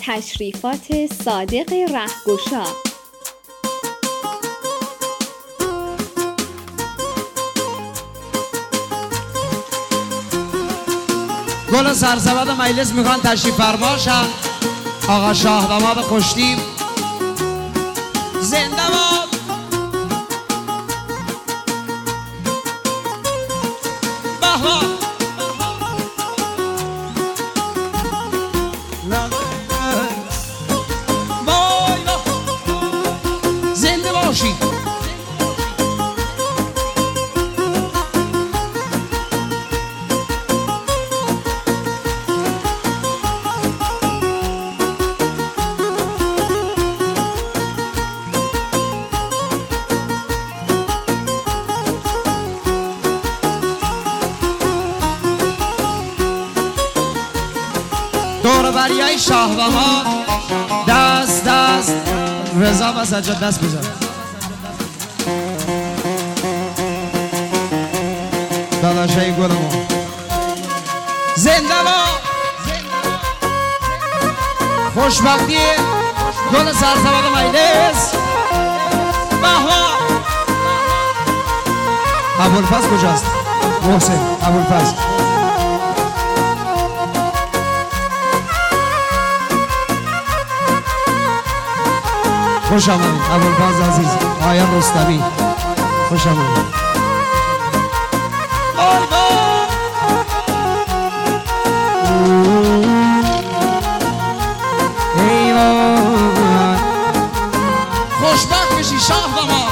تشریفات صادق رهگشا. گل سرسبد مجلس میخوان تشریف فرما شن. آقا شاه داماد خوشتیب زنده باد. زنده باشید. دور بریای شاه داماد دست دست رضا و سجاد دست بزن. داداشای گلمون زنده باد. خوشبختی گل سرسبد مجلس. ابوالفضل کجاست؟ محسن ابوالفضل. خوش آمدید ابوالفضل عزیز. آیان رستمی خوش آمدید. خوشبخت بشی شاه داماد.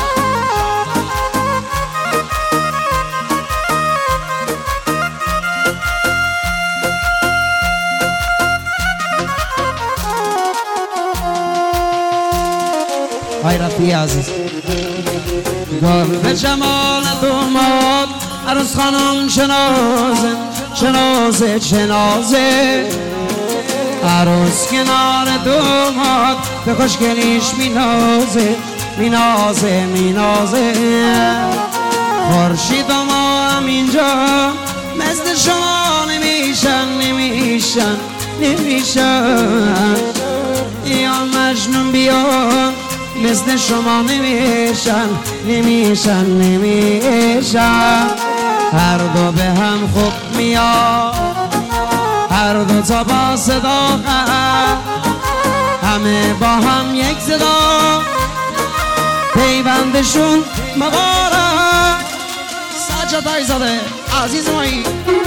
آی رفیع عزیز. گل به جمال داماد عروس خانم شنازه شنازه شنازه. عروس کنار داماد به خوشگلیش مینازه مینازه مینازه. خورشید و ما هم اینجا مثل شما نمیشن نمیشن نمیشن. یا مجنون بیان مثل شما نمیشن نمیشن نمیشن. هر دو به هم خوب میاد هر دو تا با صداقت همه با هم یک صدا پیوندشون مبارک. سجاد عیزاده عزیز مایی.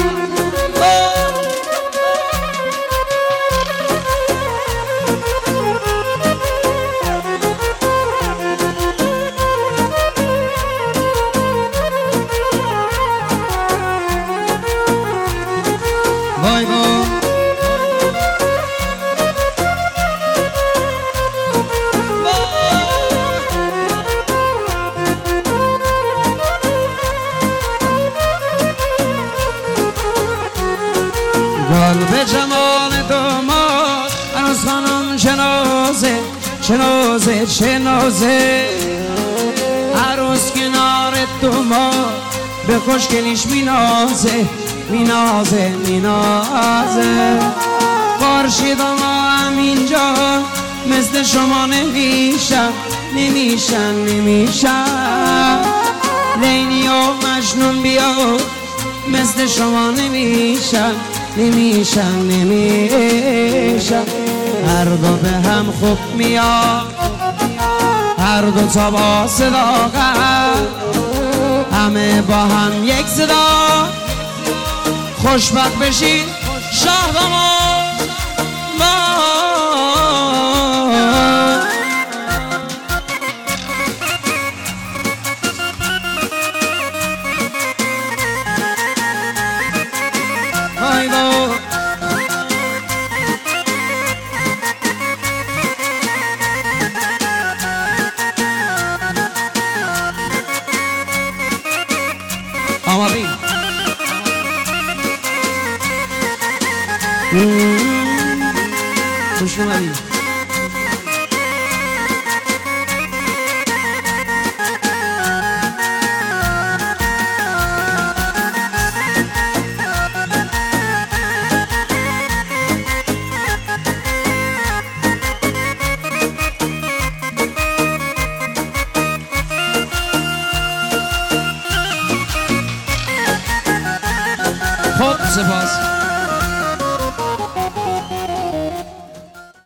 وای وای گل به جمال داماد عروس خانم شنازه شنازه شنازه. عروس کنار داماد به خوشگلیش مینازه مینازه مینازه. خورشید و ما هم اینجا مثل شما نمیشن نمیشن نمیشن. لیلی و مجنون بیاد مثل شما نمیشن نمیشن نمیشن. هر دو به هم خوب میاد هر دو تا با صداقت همه با هم یک صدا. خوشبخت بشین شاه داماد. آمدیم خوش اومدید. سپاس